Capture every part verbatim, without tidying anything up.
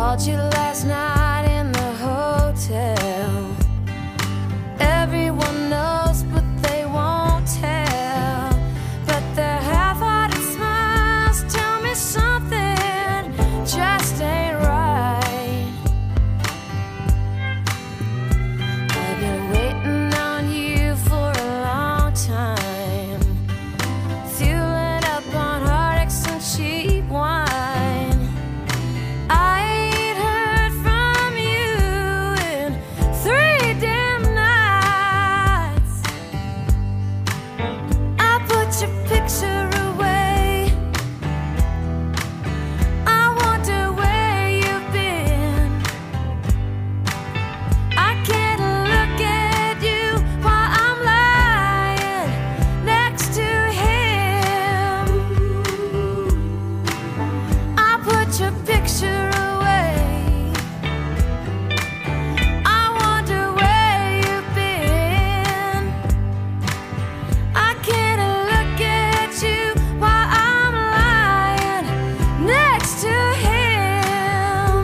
called you last night in the hotel. Everyone knows, but they won't tell. But their half-hearted smiles tell me something just ain't right. I've been waiting on you for a long time, fueling up on heartaches and cheap wine. I ain't heard from you in three damn nights. I put your picture away. I wonder where you've been. I can't look at you while I'm lying next to him. I put your picture away. I wonder where you've been. I can't look at you while I'm lying next to him.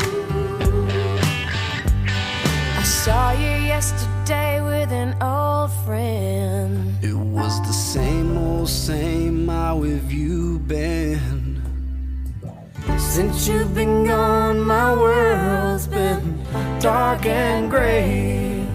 I saw you yesterday with an old friend. It was the same old same. How have you been? Since you've been gone, my world's been dark and gray.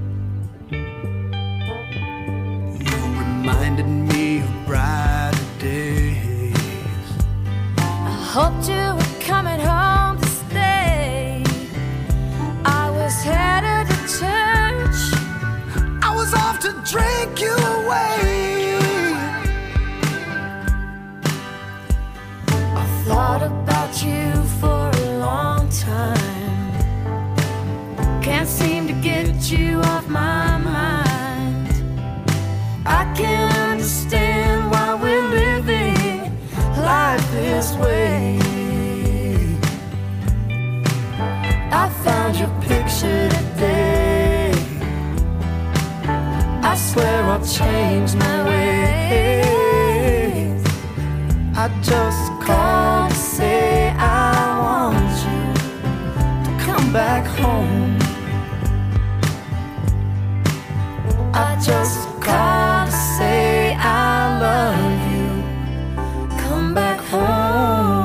You reminded me of brighter days. I hoped you were coming home to stay. I was headed to church. I was off to drink you away. I thought about you for a long time. Can't seem to get you off my mind. I can't understand why we're living life this way. I found your picture today. I swear I'll change my ways. I just Called to say I want you to come back home. I just called to say I love you. Come back home.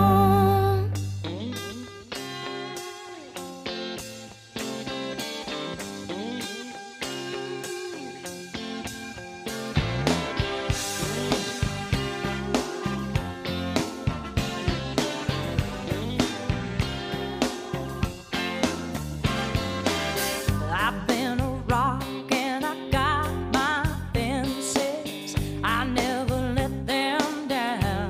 I've been a rock and I got my fences. I never let them down.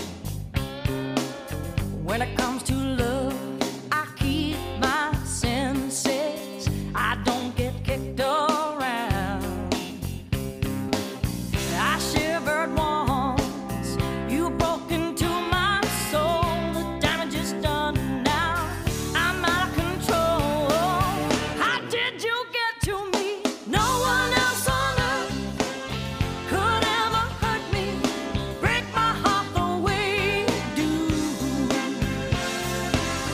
When it comes to love, I keep my senses. I don't get kicked around. I shivered once, you broke into my soul. The damage is done now, I'm out of control. How did you get to me? No one else on earth could ever hurt me, break my heart the way you do.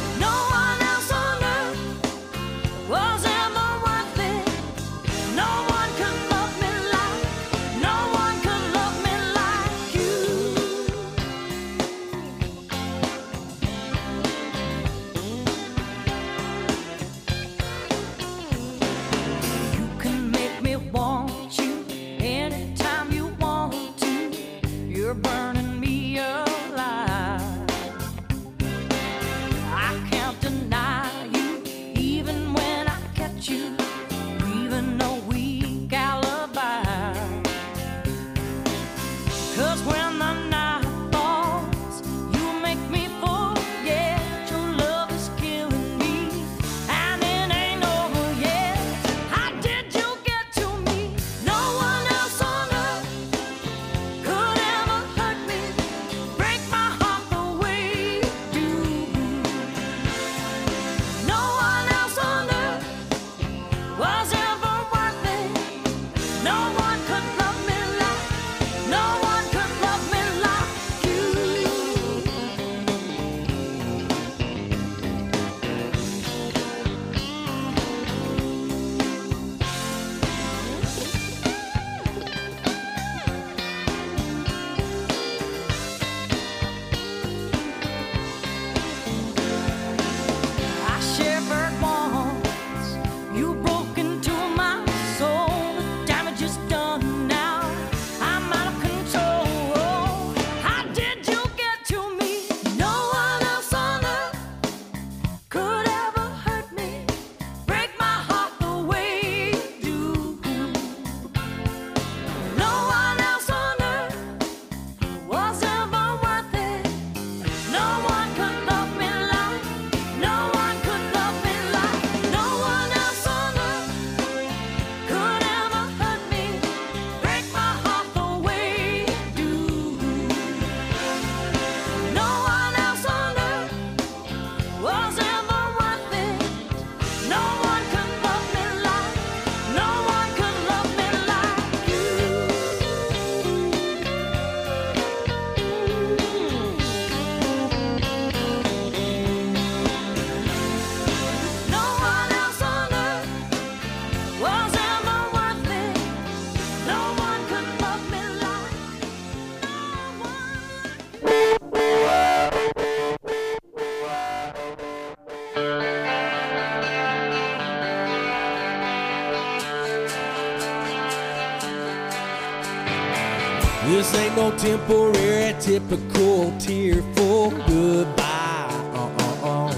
This ain't no temporary, typical, tearful goodbye. Uh-uh-uh.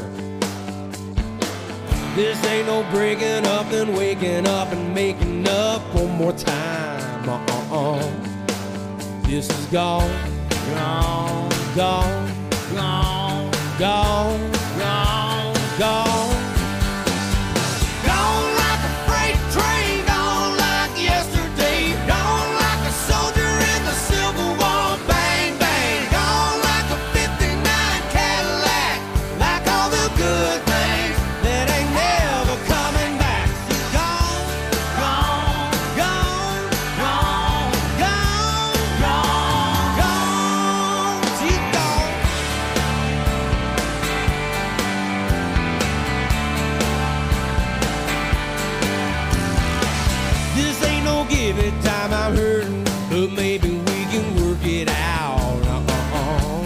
This ain't no breaking up, then waking up and making up one more time. Uh-uh-uh. This is gone, gone, gone, gone, gone, gone, gone. Gone like a freight train, gone like yesterday. Gone like a soldier in the Civil War. Bang, bang. Gone like a fifty-nine Cadillac. Like all the good things that ain't never coming back. Gone, gone, gone, gone, gone, gone, gone. She's gone. This ain't no give it time, I'm hurting, but maybe we can work it out. Uh-uh-uh.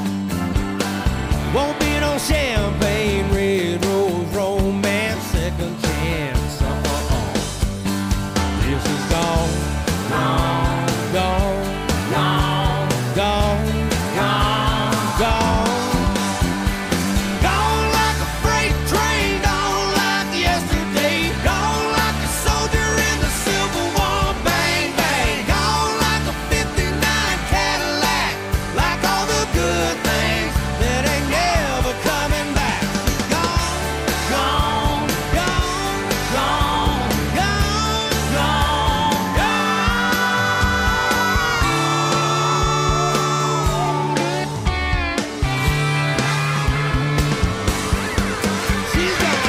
Won't be no champagne, red rose, romance, second chance. Uh-uh-uh. This is gone, gone, gone, gone, gone, gone, gone. Gone like a freight train, gone like yesterday. Gone like a soldier in the Civil War. Bang, bang. Gone like a fifty-nine Cadillac. Like all the good things that ain't never coming back. Gone, gone, gone, gone, gone, gone, gone. She's gone.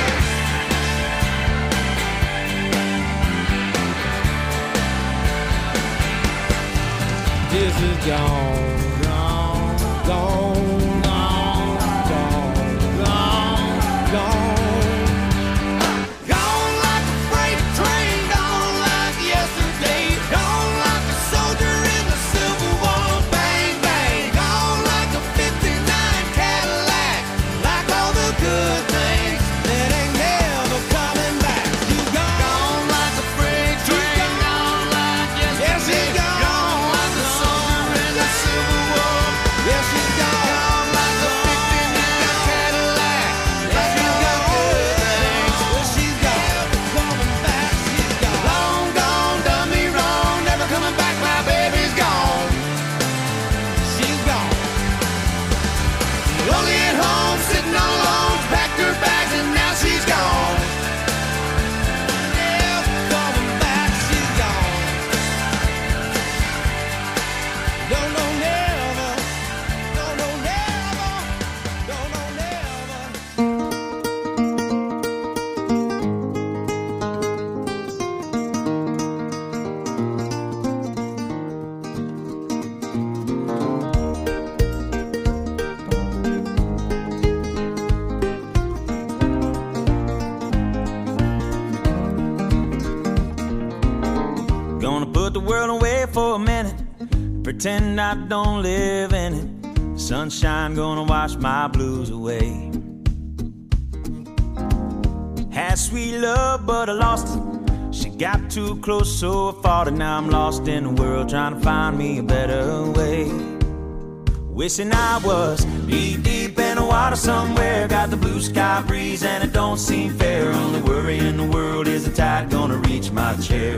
This is gone, gone, gone, gone, gone, gone, gone. Gone like a freight train, gone like yesterday. Gone like a soldier in the Civil War. Bang, bang. Gone like a fifty-nine Cadillac. Like all the good things that ain't never coming back. She's gone. Gone like a freight train, gone like yesterday. Gone like a soldier in the Civil War. Yeah, she's gone. Gone like a fifty-nine Cadillac. Like all the good things. Well, she's gone. Coming back, she's gone. Long gone, done me wrong, never coming back, my baby's gone. She's gone. Lonely at home, sitting all alone, packed her bags and now she's gone. Yeah, coming back, she's gone. No, no, never. No, no, never. No, no, never. Gonna put the world away for a minute, pretend I don't live in it. Sunshine gonna wash my blues away. Had sweet love, but I lost it. She got too close, so I fought it. Now I'm lost in the world, trying to find me a better way. Wishing I was deep, deep in the water somewhere. Got the blue sky breeze and it don't seem fair. Only worry in the world is the tide gonna reach my chair.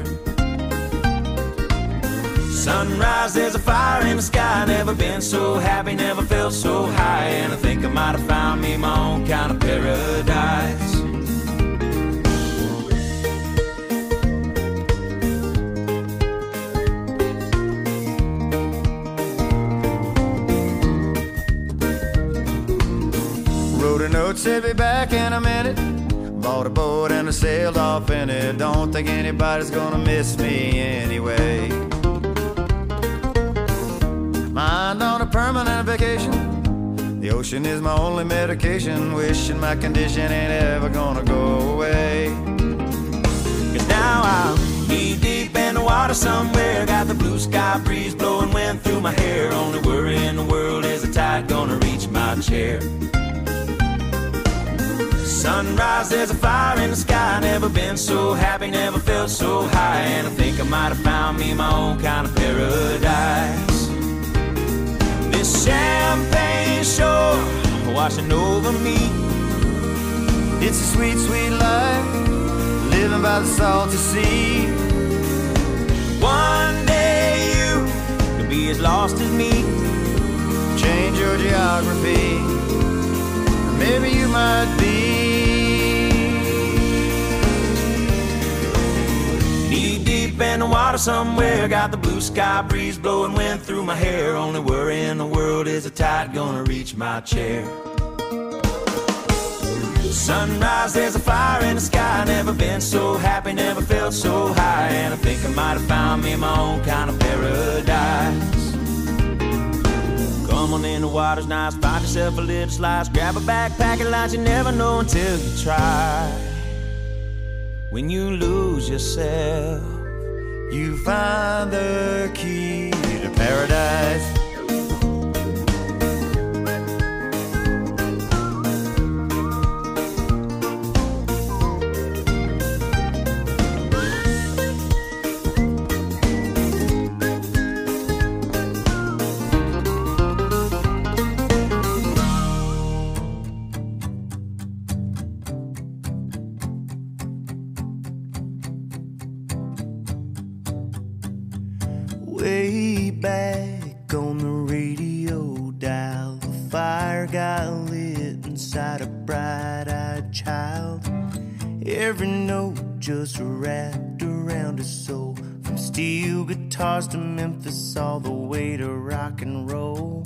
Sunrise, there's a fire in the sky. Never been so happy, never felt so high. And I think I might have found me my own kind of paradise. Wrote a note, said be back in a minute. Bought a boat and I sailed off in it. Don't think anybody's gonna miss me anyway. Mind on a permanent vacation. The ocean is my only medication. Wishing my condition ain't ever gonna go away. Cause now I'm knee deep in the water somewhere. Got the blue sky breeze blowing wind through my hair. Only worry in the world is the tide gonna reach my chair. Sunrise, there's a fire in the sky. Never been so happy, never felt so high. And I think I might have found me my own kind of paradise. champagne shore washing over me. It's a sweet, sweet life, living by the salty sea. One day you could be as lost as me. Change your geography, maybe you might be knee deep in the water somewhere. Got the blue sky breeze blowing wind through my hair. Only worry in the world is the tide gonna reach my chair. Sunrise, there's a fire in the sky. Never been so happy, never felt so high. And I think I might have found me my own kind of paradise. Come on in, the water's nice. Find yourself a little slice. Grab a backpack and lunch. You never know until you try. When you lose yourself, you find the key to paradise. Way back on the radio dial, the fire got lit inside a bright-eyed child. Every note just wrapped around his soul, from steel guitars to Memphis, all the way to rock and roll.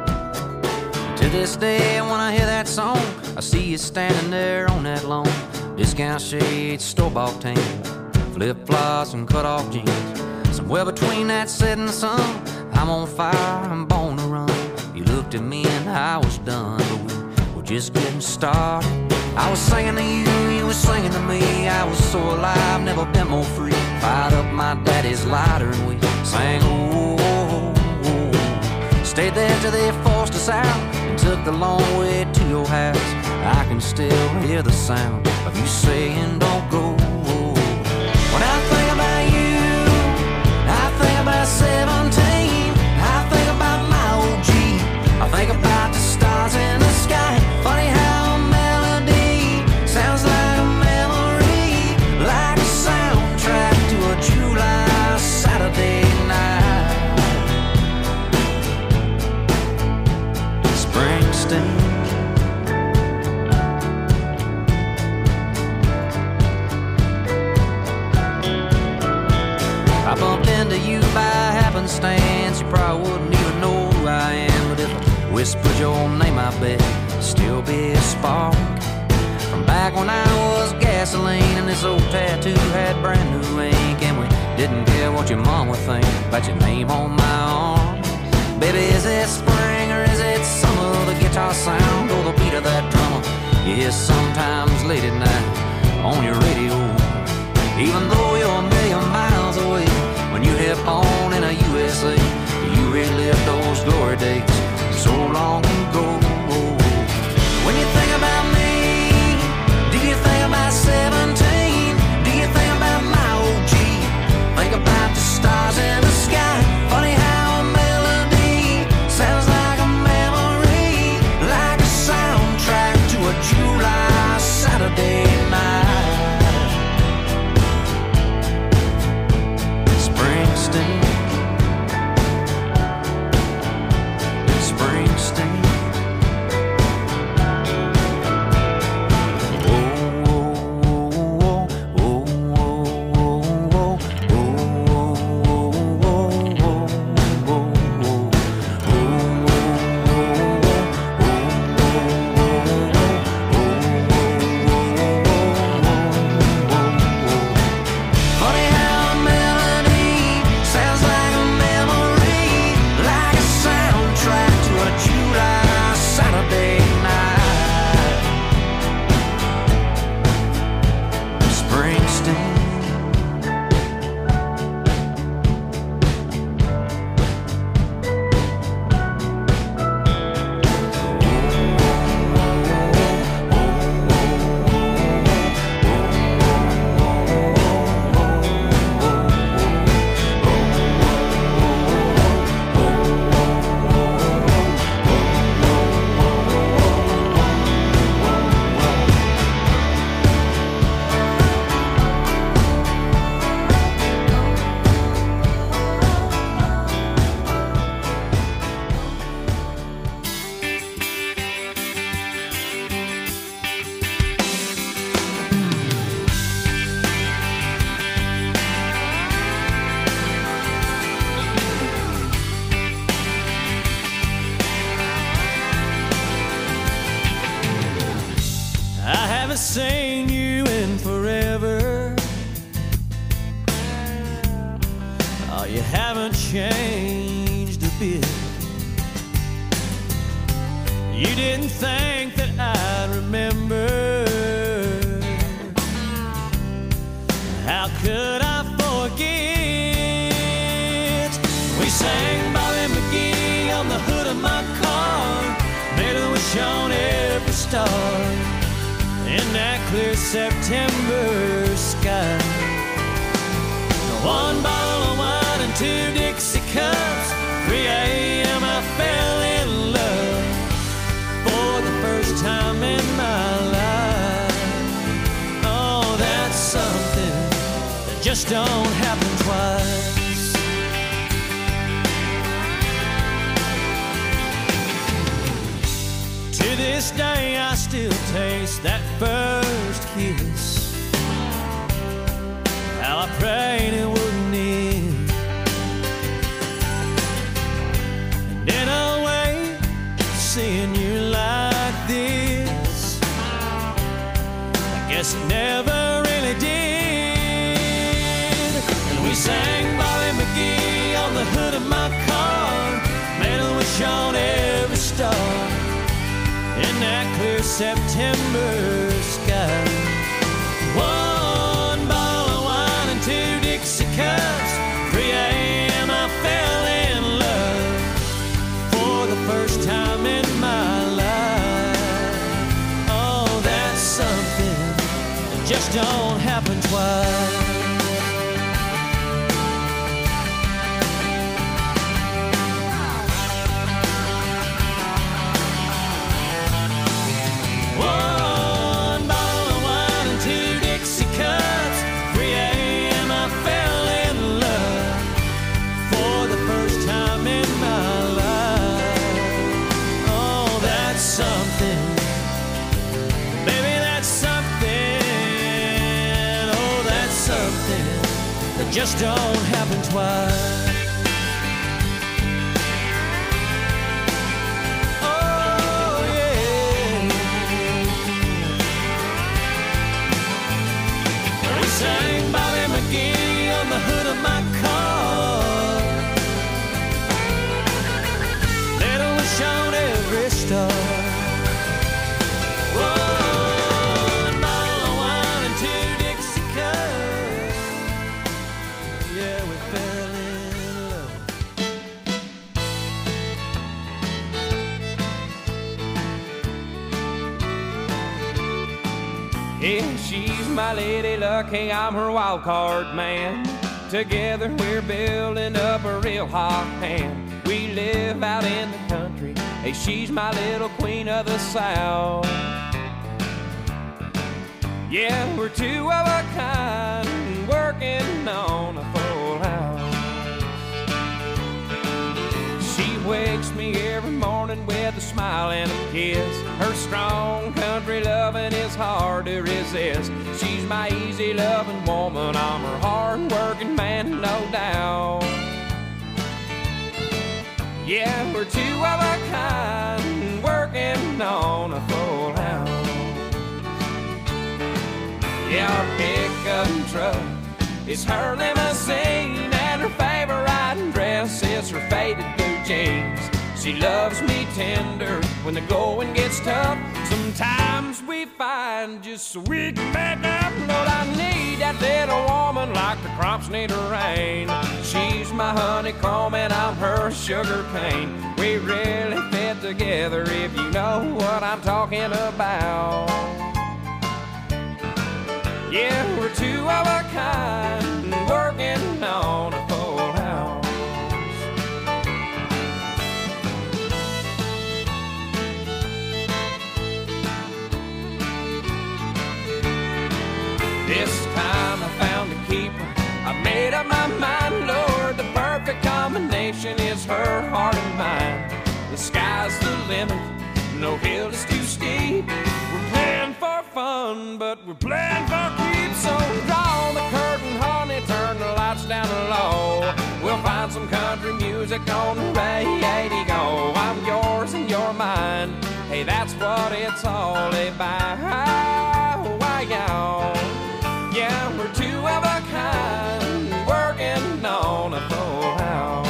To this day, when I hear that song, I see you standing there on that lawn, discount shades, store-bought tan, flip-flops and cut-off jeans. Somewhere between that setting sun, I'm on fire, I'm born to run. You looked at me and I was done, but we were just getting started. I was singing to you, you were singing to me. I was so alive, never been more free. Fired up my daddy's lighter and we sang, oh, oh, oh. Stayed there till they forced us out and took the long way to your house. I can still hear the sound of you saying, don't go. When I think about you, I think about seventeen. I think about my O G. I think about the stars in the sky. Funny how a melody sounds like a memory, like a soundtrack to a July Saturday night. Springsteen. I bumped into you by happenstance. You probably wouldn't even know who I am, but if I whispered your name, I bet it'd still be a spark from back when I was gasoline and this old tattoo had brand new ink, and we didn't care what your mom would think about your name on my arm. Baby, is it spring or is it summer? The guitar sound or the beat of that drummer? Yes, sometimes late at night on your radio, even though you're a million miles away. When you hit on in a U S A, you relive those glory days so long ago. When you think about me, do you think about seventeen? Do you think about my O G? Think about the stars in the sky. Funny how a melody sounds like a memory, like a soundtrack to a July Saturday night. Springsteen, Springsteen. Oh, oh, oh, oh, oh, funny how a melody sounds like a memory, like a soundtrack to a July Saturday night. Springsteen. I haven't seen you in forever. Oh, you haven't changed a bit. You didn't think that I'd remember. How could I forget? We sang Bobby McGee on the hood of my car, made a wish on every star in that clear September sky. One bottle of wine and two Dixie cups. three a.m. I fell in love for the first time in my life. Oh, that's something that just don't happen twice. To this day I still taste that first kiss. How I prayed it wouldn't end. And in a way, seeing you like this, I guess it never We sang Bobby McGee on the hood of my car, made a wish on every star in that clear September sky. One bottle of wine and two Dixie cups, three a.m. I fell in love for the first time in my life. Oh, that's something that just don't happen twice. Just don't happen twice. Oh yeah. We sang Bobby McGee on the hood of my car, let a wish on every star. Yeah, she's my lady luck, hey, I'm her wild card man. Together we're building up a real hot hand. We live out in the country, hey, she's my little queen of the South. Yeah, we're two of a kind, working on a full house. She wakes me every morning with a smile and a kiss. Her strong country loving is hard to resist. She's my easy loving woman, I'm her hard working man, no doubt. Yeah, we're two of a kind, working on a full house. Yeah, our pickup truck is her limousine, and her favorite dress is her faded blue jeans. She loves me tender when the going gets tough. Sometimes we find just so we can make up. Lord, I need that little woman like the crops need a rain. She's my honeycomb and I'm her sugar cane. We really fit together if you know what I'm talking about. Yeah, we're two of a kind, working on a full house. This time I found a keeper, I made up my mind, Lord, the perfect combination is her heart and mine. The sky's the limit, no hill is too steep. We're playing for fun, but we're playing for keeps. So draw the curtain, honey, turn the lights down low. We'll find some country music on the radio. I'm yours and you're mine, hey, that's what it's all about. Why, y'all? Yeah, we're two of a kind, working on a full house.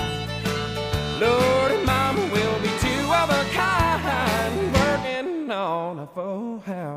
Lord and Mama will be two of a kind, working on a full house.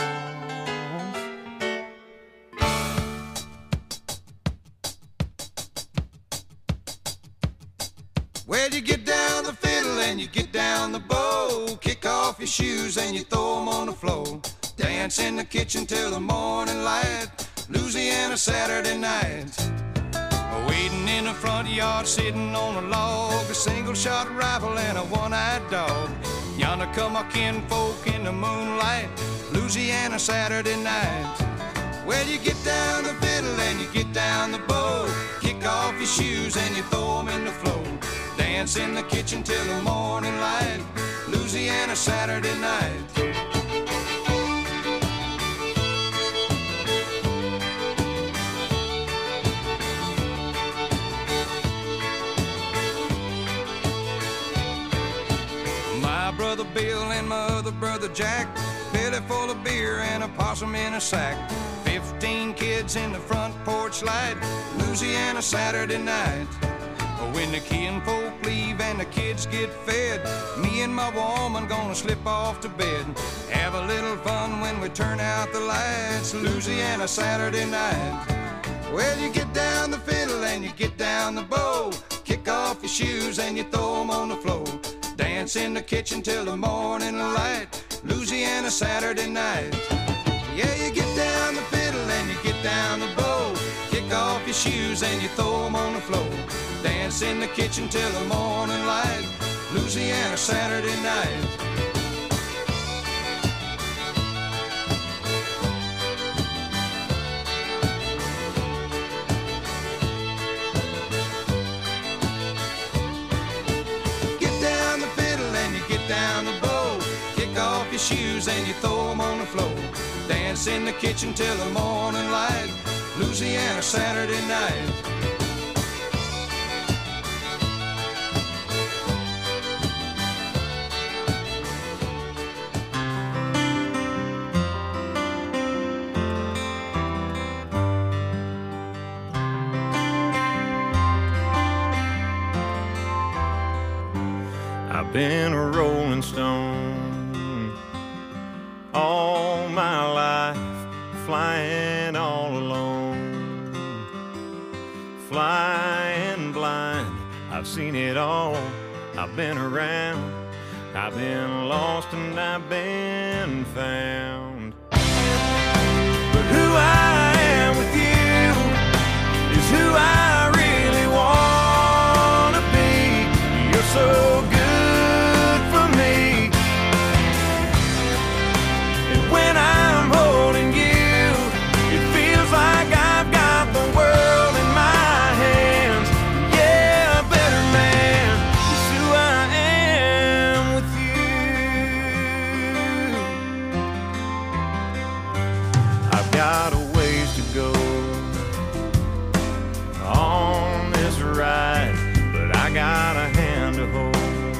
Well, you get down the fiddle and you get down the bow. Kick off your shoes and you throw them on the floor. Dance in the kitchen till the morning light. Louisiana Saturday night. Waiting in the front yard, sitting on a log. A single shot rifle and a one-eyed dog. Yonder come our kinfolk in the moonlight. Louisiana Saturday night. Well, you get down the fiddle and you get down the bow. Kick off your shoes and you throw them in the floor. Dance in the kitchen till the morning light. Louisiana Saturday night. Brother Bill and my other brother Jack, belly full of beer and a possum in a sack. Fifteen kids in the front porch light, Louisiana Saturday night. When the kinfolk leave and the kids get fed, me and my woman gonna slip off to bed. Have a little fun when we turn out the lights, Louisiana Saturday night. Well, you get down the fiddle and you get down the bow, kick off your shoes and you throw them on the floor. Dance in the kitchen till the morning light, Louisiana Saturday night. Yeah, you get down the fiddle and you get down the bow, kick off your shoes and you throw them on the floor. Dance in the kitchen till the morning light, Louisiana Saturday night. Get down the fiddle and you get down the bow, kick off your shoes and you throw them on the floor. Dance in the kitchen till the morning light, Louisiana Saturday night. I've been a rolling stone all my life, flying all alone, flying blind. I've seen it all, I've been around, I've been lost and I've been found. But who I am with you is who I really want to be. You're so good for me, and when I'm holding you, it feels like I've got the world in my hands. Yeah, a better man is who I am with you. I've got a ways to go on this ride, but I got a hand to hold.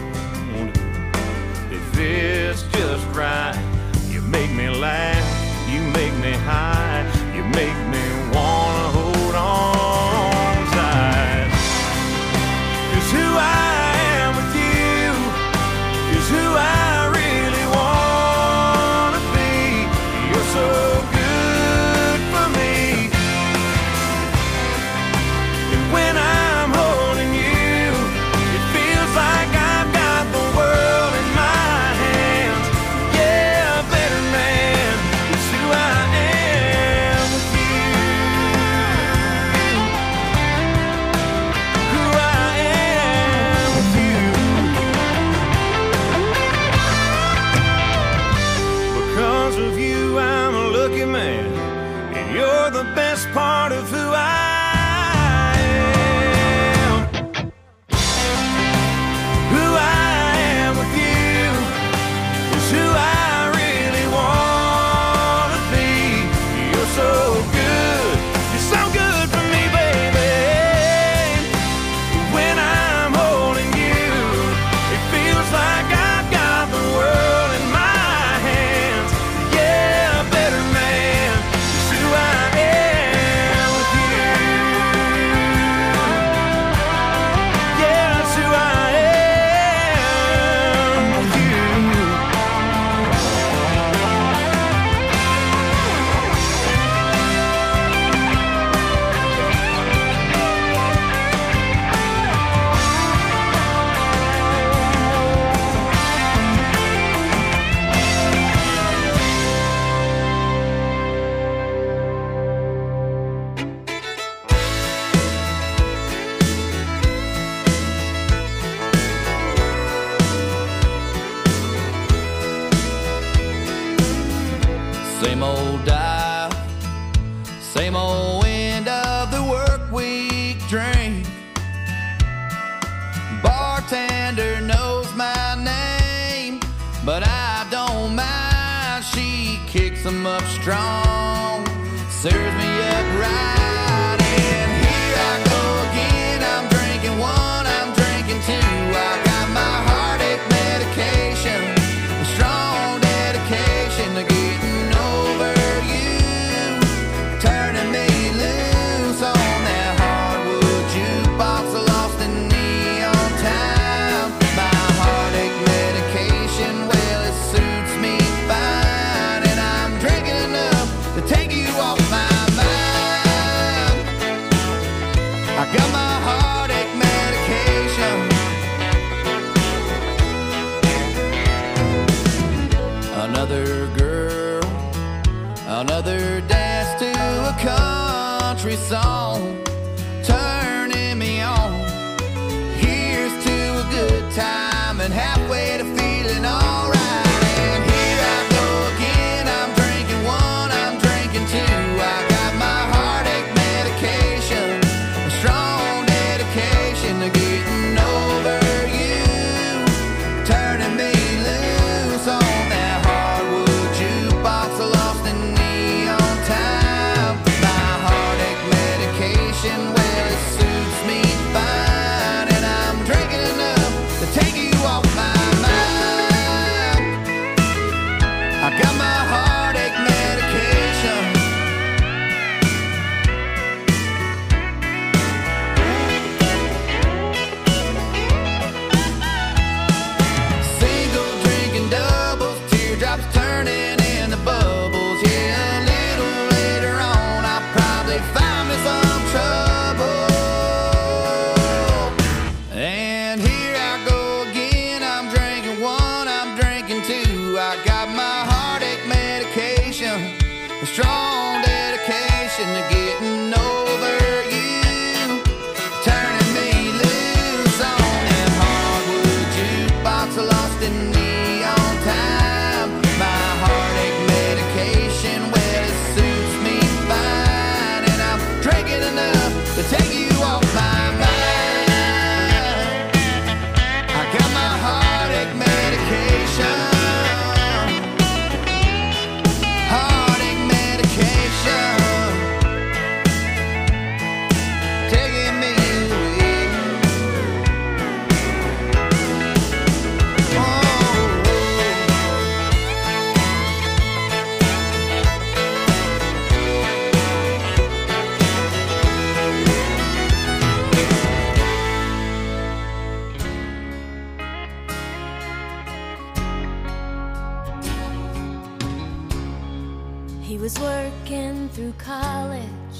If it's just right, you make me laugh, you make me high, you make me wanna hold on tight. 'Cause who I am with you is who I really wanna be. You're so good for me, and when I'm holding you, it feels like I've got the world in my hands. Yeah, a better man is who I am with you. Who I am with you. Because of you, I'm a lucky man, and you're the best part of who I am. Who I am with you is who I really want to be. You're so good, you're so good for me, baby. When I'm holding you, it feels like I've got the world in my hands. Yeah, a better man is who I am with you. Yeah, it's who I am with you. Same old dial, same old end of the work week drink. Bartender knows my name, but I don't mind. She kicks them up strong, serves me up right, and here I go again. I'm drinking one, I'm drinking two. I got my heartache medication, a strong dedication to getting over you. I got my heartache medication. Another girl, another dance to a country song, turning me on. Here's to a good time and halfway to feeling alright. And here I go again, I'm drinking one, I'm drinking two. I got my heartache medication, a strong dedication to getting over you, turning me loose on that hardwood jukebox, lost in neon time. My heartache medication, well, it suits me fine, and I'm drinking enough to take you off my mind. I got my heartache medication. Single drinking doubles, teardrops turning into bubbles. Yeah, a little later on, I'll probably find me some trouble. And here I go again, I'm drinking one, I'm drinking two. I got my heartache medication, a strong dedication to getting over you, turning me loose on that hardwood jukebox, lost in neon time. My heartache medication, well, it suits me fine, and I'm drinking enough to take you off my mind. I got my heartache medication, heartache medication, taking me away. Oh. He was working through college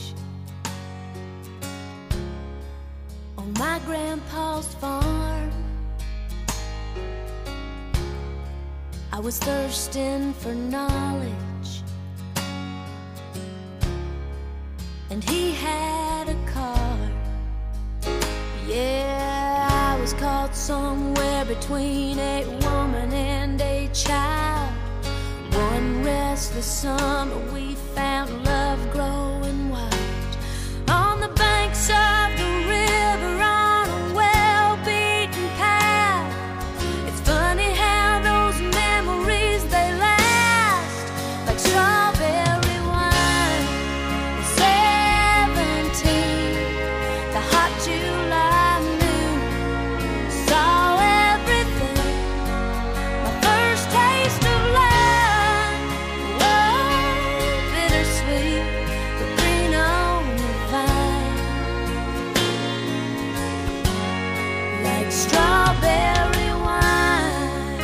on my grandpa's farm. I was thirsting for knowledge, and he had a car. Yeah, I was caught somewhere between a woman and a child. One restless summer we found love growing wild on the banks of the river on a well-beaten path. It's funny how those memories, they last like strawberry wine. Seventeen, the hot July noon, saw everything. My first taste of love. Bittersweet, but green on the vine, like strawberry wine.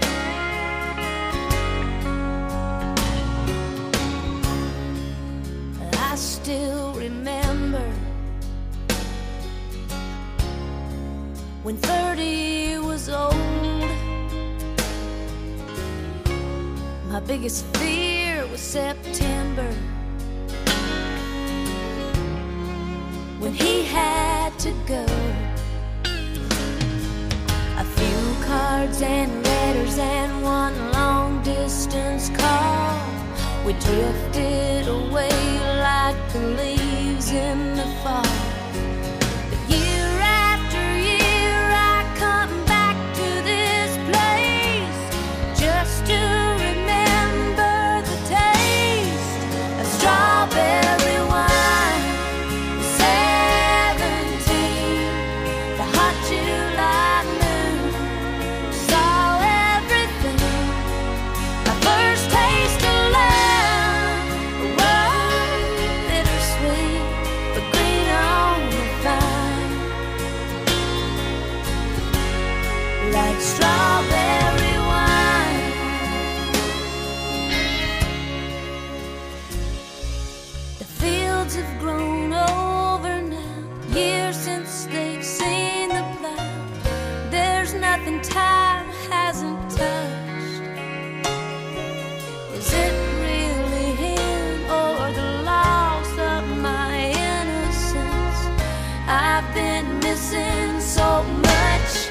I still remember when thirty was old. My biggest fear was September, when he had to go. A few cards and letters and one long distance call. We drifted away like the leaves in the fall. But year after year I come back to this place just to remember the taste of strawberry wine. Seventeen, the hot July moon, saw everything. My first taste of love, was bittersweet. ever since they've seen the blood. There's nothing time hasn't touched. Is it really him or the loss of my innocence? I've been missing so much.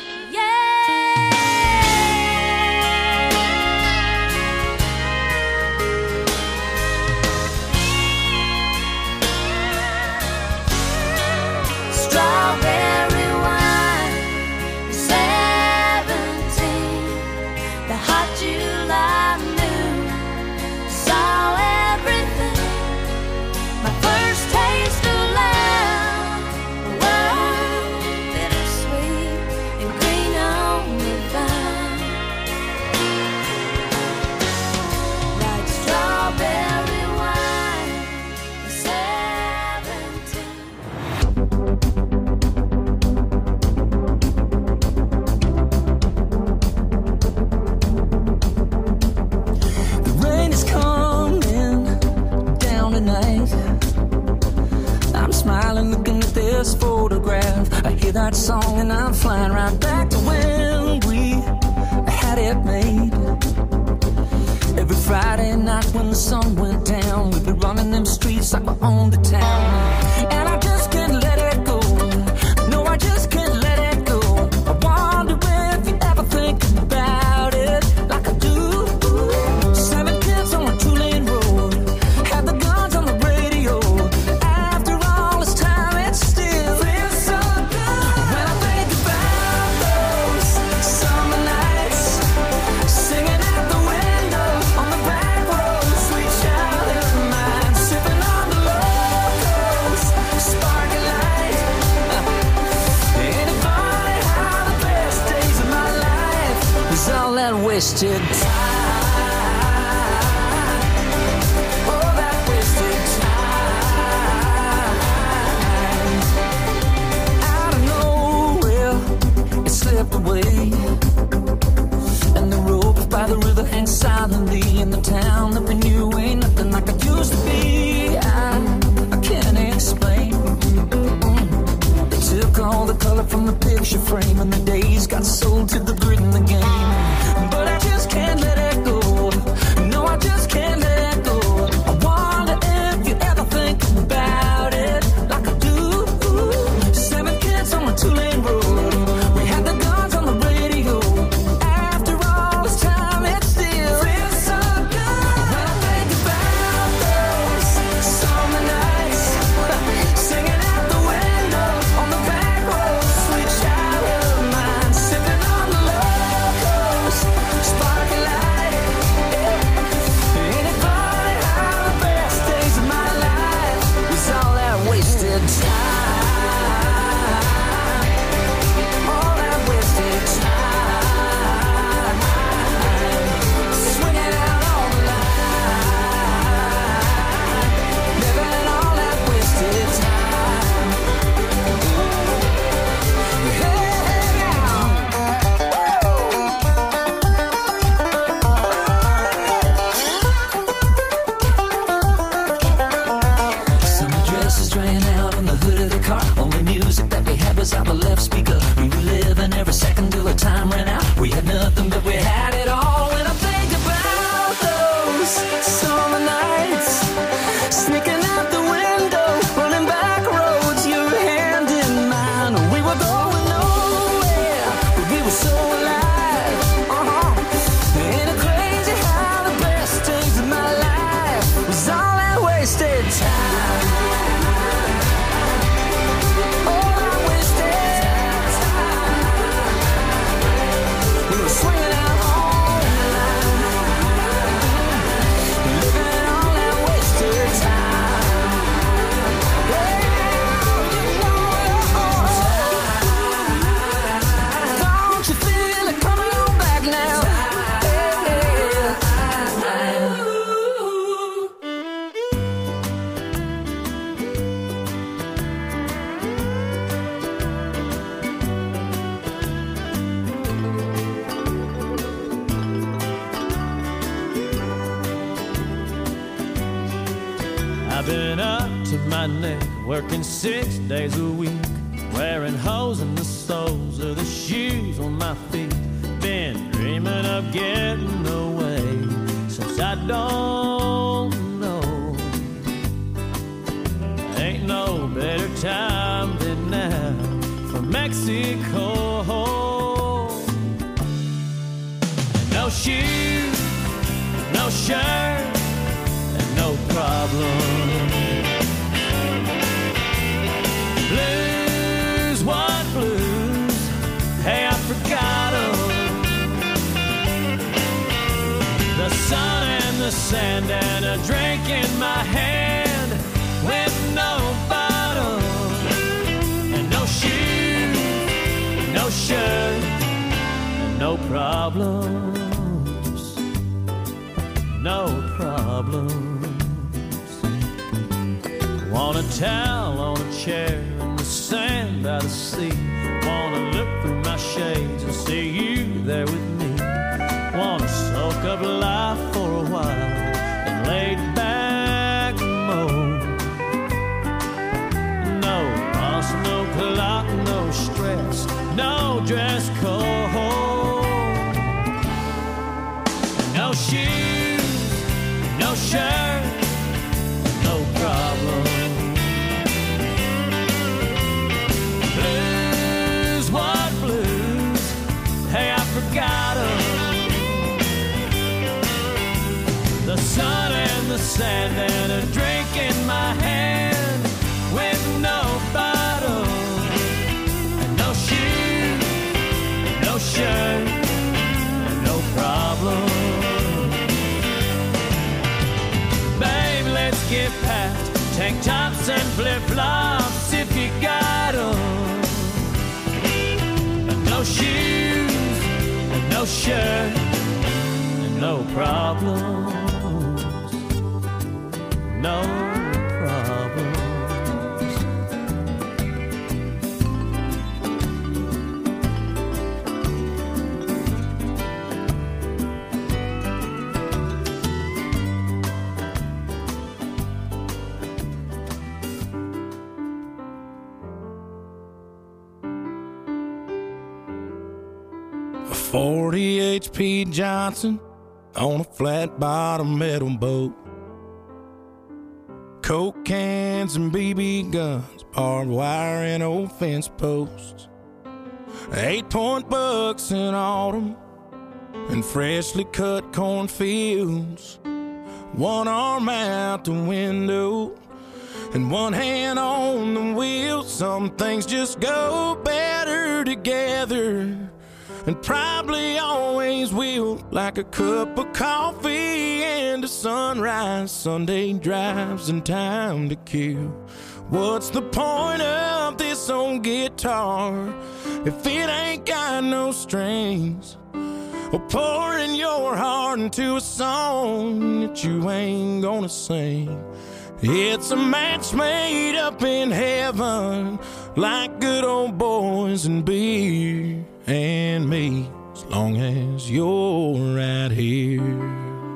Strawberry wine, seventeen, the hot July moon saw everything. My first taste of love, wow, bittersweet and green on the vine, like strawberry wine, seventeen. Smiling, looking at this photograph. I hear that song and I'm flying right back to when we had it made. Every Friday night when the sun went down, we'd be running them streets like we owned the town. And I just can't let it go. No, I just can't let it go. I wonder if you ever think about it like I do. Seven kids on a two-lane road, had the guns on the radio. Wasted time. Oh, that wasted time. Out of nowhere, it slipped away, and the rope by the river hangs silently in the town that we knew ain't nothing like it used to be. I, I can't explain. They took all the color from the picture frame, and the days got sold to the grid and the game. But I just can't let it go. No, I just can't let it go. I wonder if you ever think about it like I do. Seven kids on a two-lane road, we had the guns on the radio. After all this time, it still feels so good. When I think about those summer nights, singing out the window on the back road, sweet child of mine, sipping on the locos. Sparking light, yeah. Ain't it funny how the best days of my life was all that wasted time? All that wasted time. Swinging out on the line, living all that wasted time. Hey, now. Summer dresses drying out on the hood of the car. Only music that we had was out the left speaker. We were living every second till the time ran out. We had nothing, but we had it all. When I think about those summer nights, sneaking out the window, running back roads, your hand in mine. We were going nowhere, but we were so alive. Uh-huh. Ain't it crazy how the best days of my life was all that wasted time? All that wasted time. We were swinging out all night, living all that wasted time. Yeah, you know, don't you feel it coming on back now? I've been up to my neck working six days a week, wearing holes in the soles of the shoes on my feet. Been dreaming of getting away since I don't know. Ain't no better time than now for Mexico. And no shoes, no shirt, and no problem. Blues, what blues? Hey, I forgot 'em. The sun and the sand and a drink in my hand with no bottle and no shoes, no shirt, and no problems, no problems. Want a towel on a chair in the sand by the sea. Wanna look through my shades and see you there with me. Wanna soak up life for a while and lay back mode. No boss, no clock, no stress, no dress code. No shoes, no shirt, no problem. Blues, what blues? Hey, I forgot 'em. The sun and the sand and a drink in my hand with no bottle and no shoes, no shirt, and no problem. Babe, let's get past tank tops and flip-flops if you got 'em. And no shoes, and no shirt, and no problem. No problems. A forty H P Johnson on a flat bottom metal boat. Coke cans and B B guns, barbed wire and old fence posts. Eight-point bucks in autumn and freshly cut cornfields. One arm out the window and one hand on the wheel. Some things just go better together, and probably always will, like a cup of coffee and a sunrise, Sunday drives and time to kill. What's the point of this old guitar if it ain't got no strings? Or pouring your heart into a song that you ain't gonna sing. It's a match made up in heaven, like good old boys and beer and me, as long as you're right here.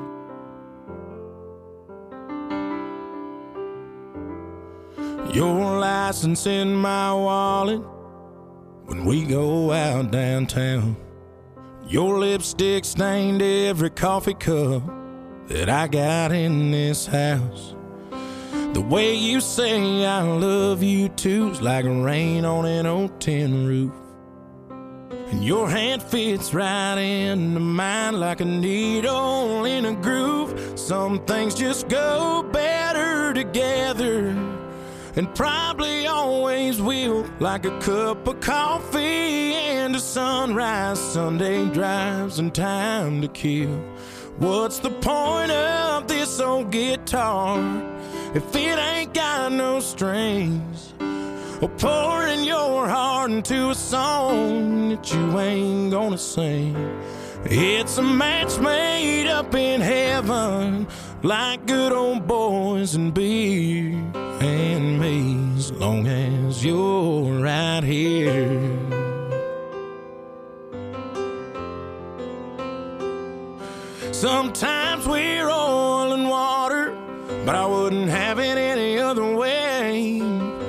Your license in my wallet when we go out downtown. Your lipstick stained every coffee cup that I got in this house. The way you say I love you too's like rain on an old tin roof. And your hand fits right into mine like a needle in a groove. Some things just go better together, and probably always will, like a cup of coffee and a sunrise, Sunday drives and time to kill. What's the point of this old guitar if it ain't got no strings? Or pouring your heart into a song that you ain't gonna sing. It's a match made up in heaven, like good old boys and beer and me, as long as you're right here. Sometimes we're oil and water, but I wouldn't have it any other way.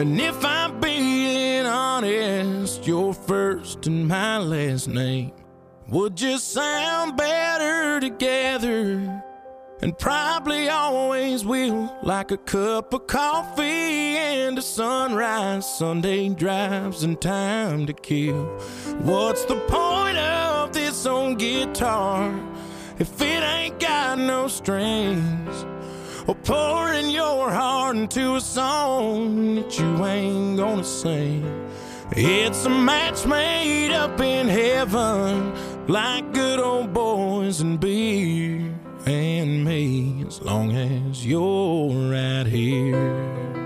And if I'm being honest, your first and my last name would just sound better together, and probably always will, like a cup of coffee and a sunrise, Sunday drives and time to kill. What's the point of this old guitar if it ain't got no strings? Or pouring your heart into a song that you ain't gonna sing. It's a match made up in heaven, like good old boys and beer and me, as long as you're right here.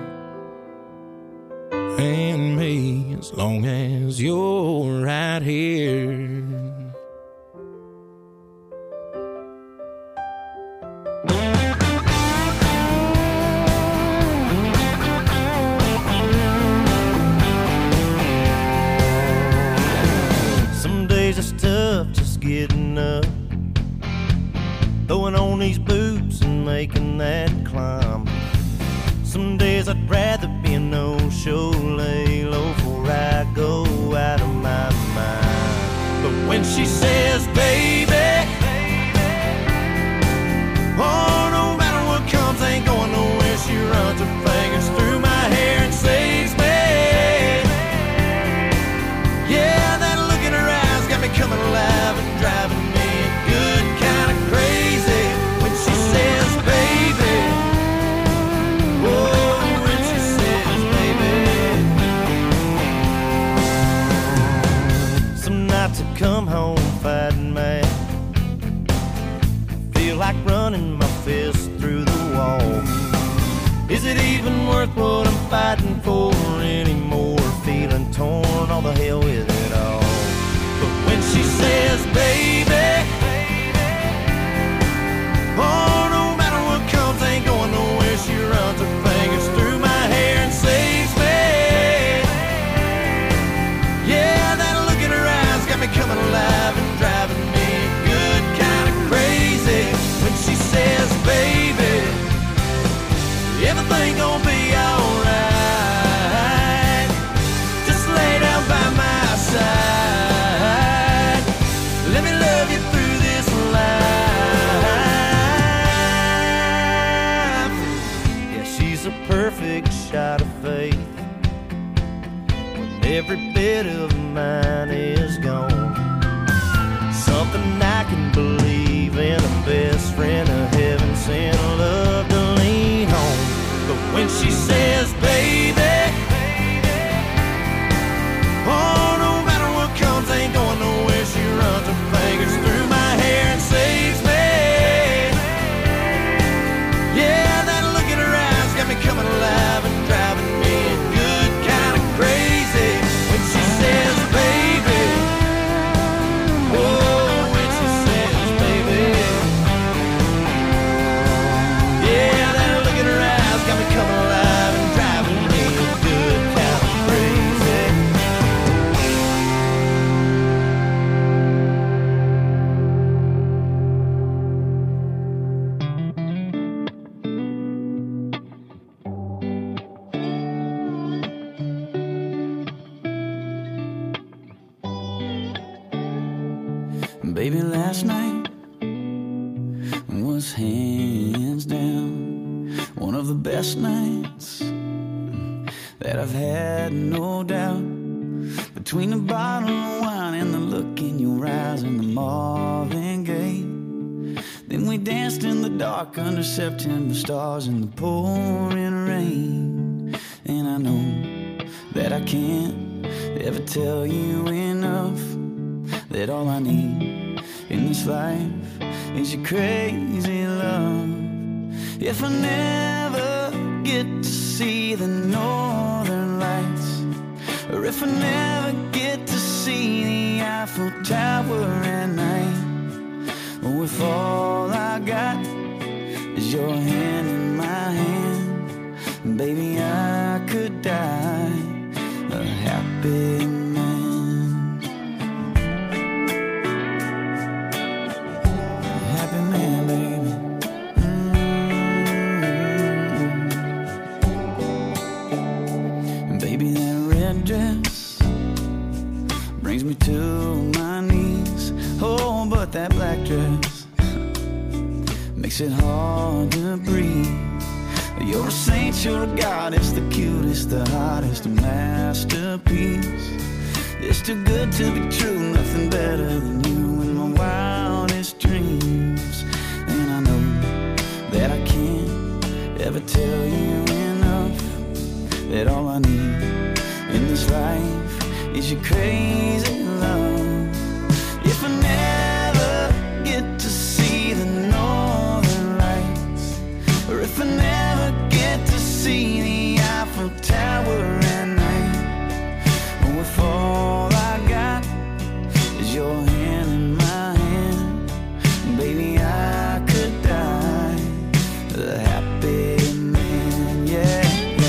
And me, as long as you're right here. It's tough just getting up, throwing on these boots and making that climb. Some days I'd rather be a no-show, lay low before I go out of my mind. But when she says, baby, oh, no matter what comes, ain't going nowhere. She runs her fingers through my hair and saves me. Yeah, that look in her eyes got me coming alive and driving me good kind of crazy. When she says, baby, oh, when she says, baby. Some nights I come home fighting mad, feel like running my fist through the wall. Is it even worth what I'm fighting for anymore? Feeling torn, all the hell with it all. But when she says, baby, oh, no matter what comes, ain't going nowhere. She runs her fingers through my hair and saves me. Yeah, that look in her eyes got me coming alive and driving me good kind of crazy. When she says, baby, everything gonna be alright. Just lay down by my side. Let me love you through this life. Yeah, she's a perfect shot of faith when every bit of mine is gone. Something I can believe in, a best friend, a heaven sent love to lean on. But when she says, baby, oh, no matter what comes, ain't going nowhere. She runs her fingers through my hair and saves me. Yeah, that look in her eyes got me coming alive and driving me good kind of crazy. When she says, baby, oh, when she says, baby, yeah, that look in her eyes got me coming alive and driving me good kind of crazy. Baby, last night was hands down one of the best nights that I've had, no doubt. Between the bottle of wine and the look in your eyes and the Marvin Gaye, then we danced in the dark under September stars in the pouring rain. And I know that I can't ever tell you enough that all I need in this life is your crazy love. If I never get to see the northern lights, or if I never get to see the Eiffel Tower at night, or if all I got is your hand in my hand, baby, I could die a happy man. me to my knees. Oh, but that black dress makes it hard to breathe. You're a saint, you're a goddess, the cutest, the hottest, a masterpiece. It's too good to be true, nothing better than you in my wildest dreams. And I know that I can't ever tell you enough, that all I need in this life is your crazy love. If I never get to see the northern lights, or if I never get to see the Eiffel Tower at night, or if all I got is your hand in my hand, baby, I could die a happy man, yeah.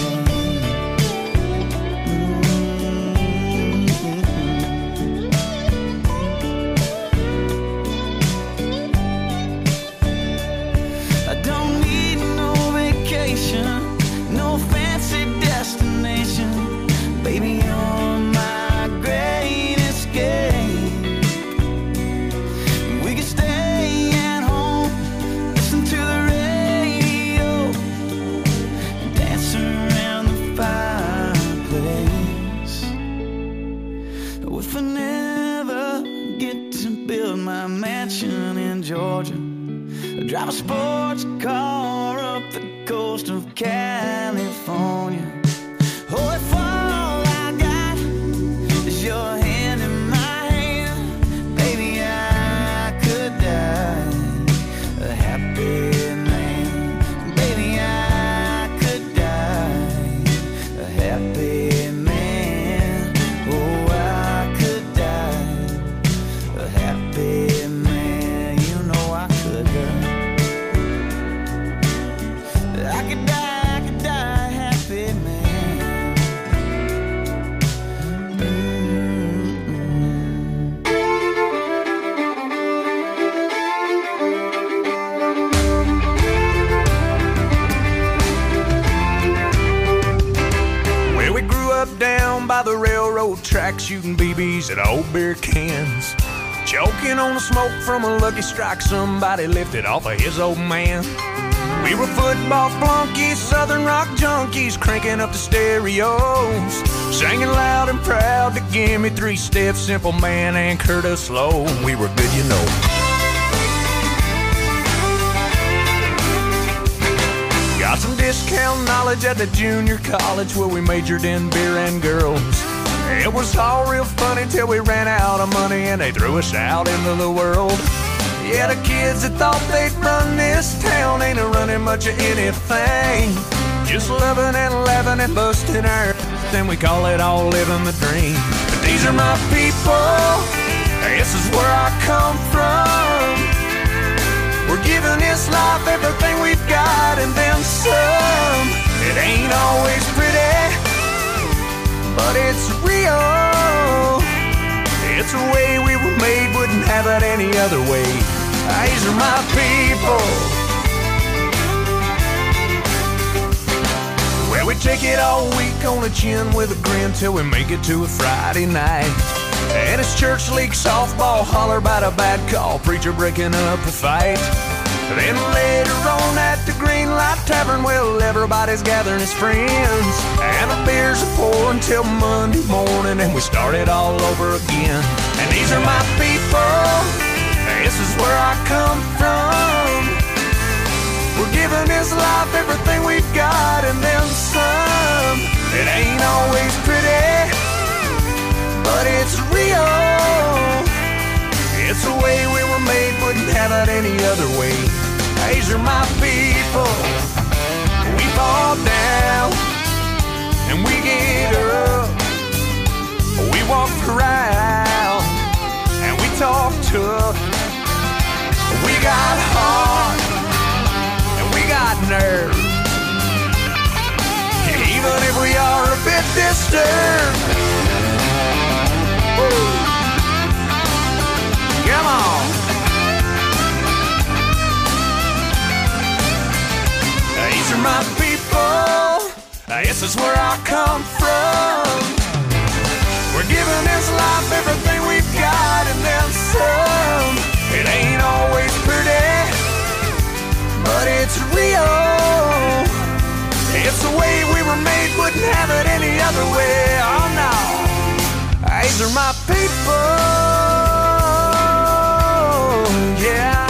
No fancy destination, baby, you're my great escape. We could stay at home, listen to the radio, dance around the fireplace. If I never get to build my mansion in Georgia, drive a sports car up the coast of California. Oh, if all I got is your hand in my hand, baby, I could die a happy man. Baby, I could die a happy man. Oh, I could die a happy man. You know I could die. I could die, I could die happy, man. Well, we grew up down by the railroad track, shooting B Bs at old beer cans, choking on the smoke from a Lucky Strike somebody lifted off of his old man. We were football flunkies, southern rock junkies, cranking up the stereos, singing loud and proud to Give Me Three Steps, Simple Man, and Curtis Slow. We were good, you know. Got some discount knowledge at the junior college where we majored in beer and girls. It was all real funny till we ran out of money and they threw us out into the world. Yeah, the kids that thought they'd run this town ain't a running much of anything. Just loving and laughing and busting our then we call it all living the dream. But these are my people, this is where I come from. We're giving this life everything we've got and then some. It ain't always pretty, but it's real. It's the way we were made, wouldn't have it any other way. These are my people. Well, we take it all week on the chin with a grin till we make it to a Friday night. And it's church league softball, holler about a bad call, preacher breaking up a fight. Then later on at the Green Light Tavern, well, everybody's gathering as friends, and the beers are pouring till Monday morning, and we start it all over again. And these are my people, this is where I come from. We're giving this life everything we've got and then some. It ain't always pretty, but it's real. It's the way we were made, wouldn't have it any other way. These are my people. We fall down and we get up. We walk around and we talk tough. We got heart and we got nerve. Even if we are a bit disturbed. Woo. Come on. These are my people. This is where I come from. We're giving this life everything we wouldn't have it any other way. Oh no, these are my people. Yeah.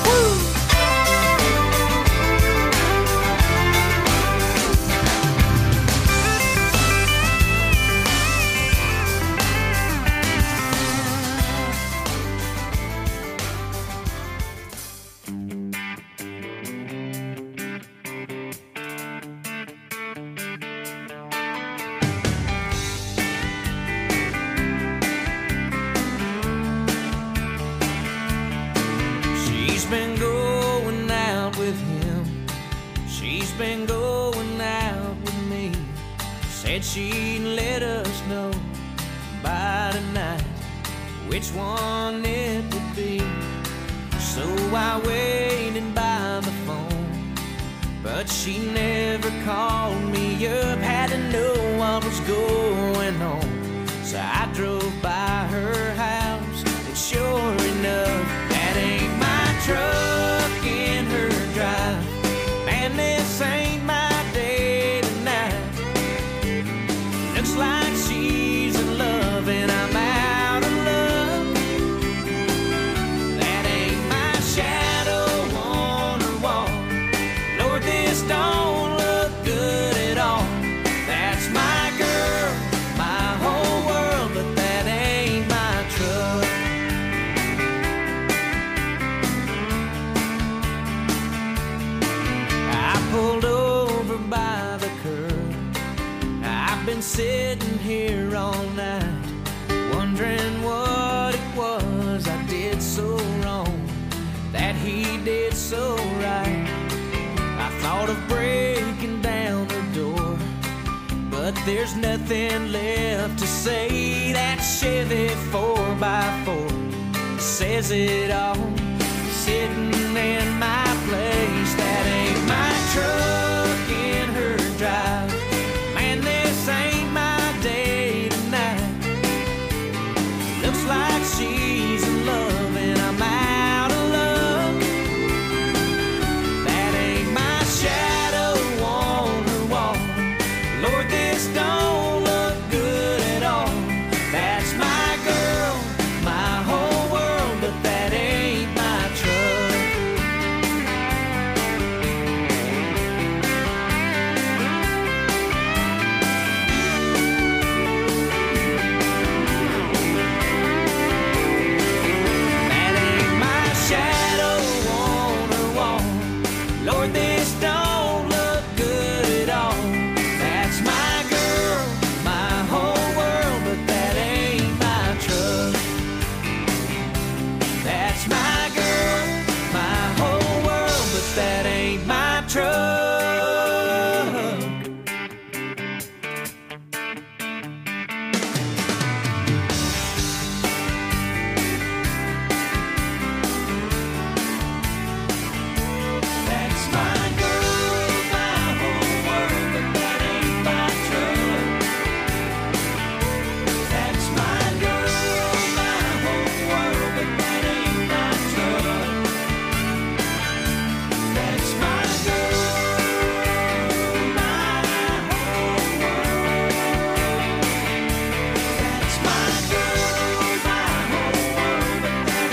Been going out with him. She's been going out with me. Said she'd let us know by tonight which one it would be. So I waited by the phone, but she never called me up. Had to know what was going on, so I drove by her house, and sure enough, that ain't my truck in her drive. Man, this ain't my day tonight. Looks like she's in love and I'm out of luck. That ain't my shadow on her wall. Lord, this don't look good at all. That's my girl, my whole world, but that ain't my truck. Pulled over by the curb. I've been sitting here all night, wondering what it was I did so wrong, that he did so right. I thought of breaking down the door, but there's nothing left to say. That Chevy four by four says it all, sitting in my place.